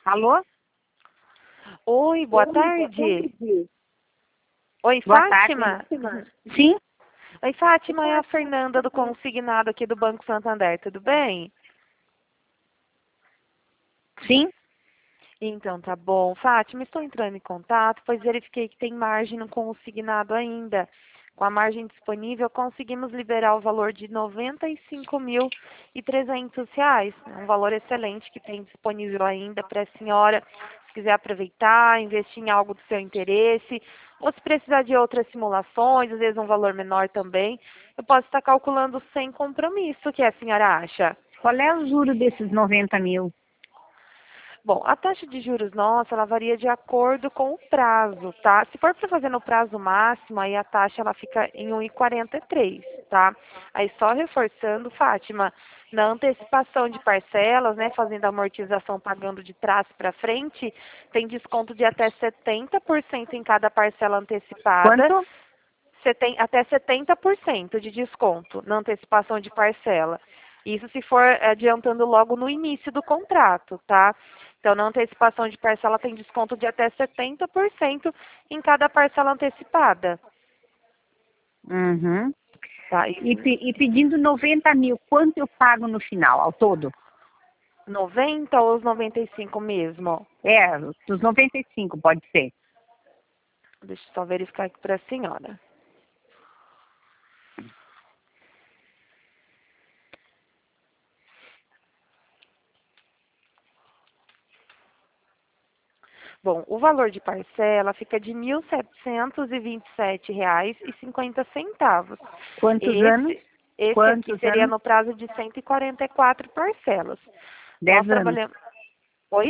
Alô? Oi, boa tarde. Oi, Boa Fátima. tarde. Sim? Oi, Fátima, é a Fernanda do Consignado aqui do Banco Santander, tudo bem? Sim? Então, tá bom. Fátima, estou entrando em contato, pois verifiquei que tem margem no consignado ainda. Com a margem disponível, conseguimos liberar o valor de R$ 95.300. Um valor excelente que tem disponível ainda para a senhora, se quiser aproveitar, investir em algo do seu interesse, ou se precisar de outras simulações, às vezes um valor menor também, eu posso estar calculando sem compromisso. O que a senhora acha? Qual é o juro desses 90 mil? Bom, a taxa de juros nossa, ela varia de acordo com o prazo, tá? Se for para fazer no prazo máximo, aí a taxa ela fica em 1,43, tá? Aí só reforçando, Fátima, na antecipação de parcelas, né, fazendo a amortização pagando de trás para frente, tem desconto de até 70% em cada parcela antecipada. Quanto? Você tem até 70% de desconto na antecipação de parcela. Isso se for adiantando logo no início do contrato, tá? Então, na antecipação de parcela tem desconto de até 70% em cada parcela antecipada. Uhum. Tá? E pedindo 90 mil, quanto eu pago no final, ao todo? 90 ou os 95 mesmo? É, dos 95, pode ser. Deixa eu só verificar aqui para a senhora. Bom, o valor de parcela fica de R$ 1.727,50. Quantos anos? Esse aqui Quantos seria anos? no prazo de 144 parcelas. 10 Nós anos. trabalhamos... Oi?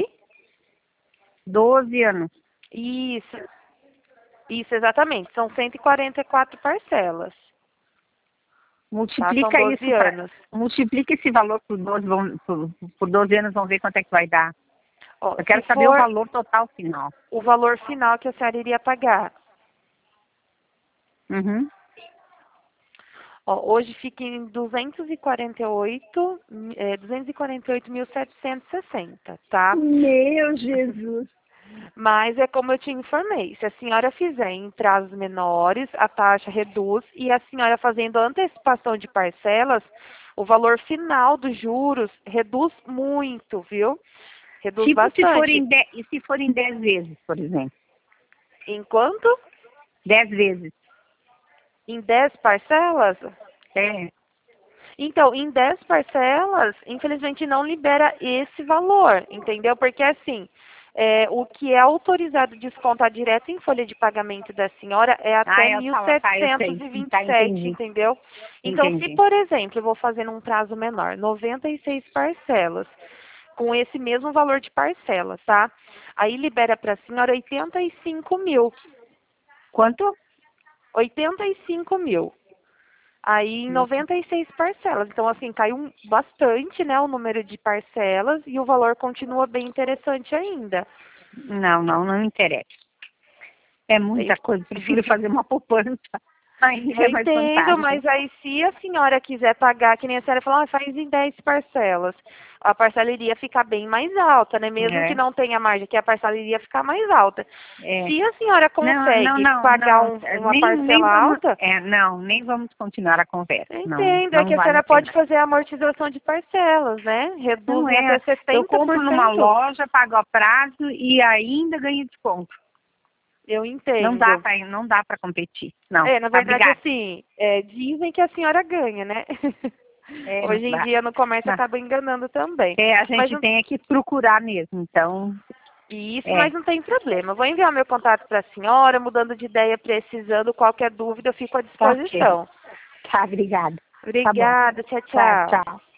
12 anos. Isso, isso exatamente. São 144 parcelas, tá? São Multiplica 12 isso para. anos. Multiplica esse valor por 12, por 12 anos, vamos ver quanto é que vai dar. Ó, Eu se quero saber o for valor total final. o valor final que a senhora iria pagar, Uhum. ó, hoje fica em 248.760, tá? Meu Jesus. Mas é como eu te informei, se a senhora fizer em prazos menores, a taxa reduz e a senhora fazendo antecipação de parcelas, o valor final dos juros reduz muito, viu? Reduz Tipo, se bastante. forem e se forem 10 vezes, por exemplo. Enquanto 10 vezes. em 10 parcelas, É. então, em 10 parcelas, infelizmente não libera esse valor, entendeu? Porque assim, o que é autorizado descontar direto em folha de pagamento da senhora é até Eu mil falo, tá, eu setecentos sei. e vinte Tá, e sete, entendi. entendeu? Então, se, Entendi. por exemplo, eu vou fazer num prazo menor, 96 parcelas, com esse mesmo valor de parcela, tá? Aí libera para a senhora 85 mil. Quanto? 85 mil. Aí em Hum. 96 parcelas. Então, assim, caiu bastante, né, o número de parcelas e o valor continua bem interessante ainda. Não, não interessa. É muita coisa. Prefiro fazer uma poupança. Aí Eu é mais entendo, vantagem. mas aí se a senhora quiser pagar, que nem a senhora falou, faz em 10 parcelas, a parcela iria ficar bem mais alta, né? Mesmo que É, não tenha margem, que a parcela iria ficar mais alta. é. Se a senhora consegue pagar Não. uma Nem parcela vamos. alta, Não, nem vamos continuar a conversa. eu Não, entendo, é não que a vale senhora a pode pena. fazer a amortização de parcelas, né? Não Reduzem é. até Eu compro numa 70%. loja, pago a prazo e ainda ganho desconto. Eu Não dá entendo. para não dá para competir. Não. Na Tá, verdade, obrigada. assim, dizem que a senhora ganha, né? É, não Hoje em dá. dia no comércio Não. acaba enganando também. A Mas gente não, tem que procurar mesmo. Então, isso, é. mas não tem problema. Eu vou enviar meu contato para a senhora, mudando de ideia, precisando, qualquer dúvida, eu fico à Tá ok. disposição. Tá, obrigada. Tá bom. Obrigada, tchau, Tá, tchau. tchau.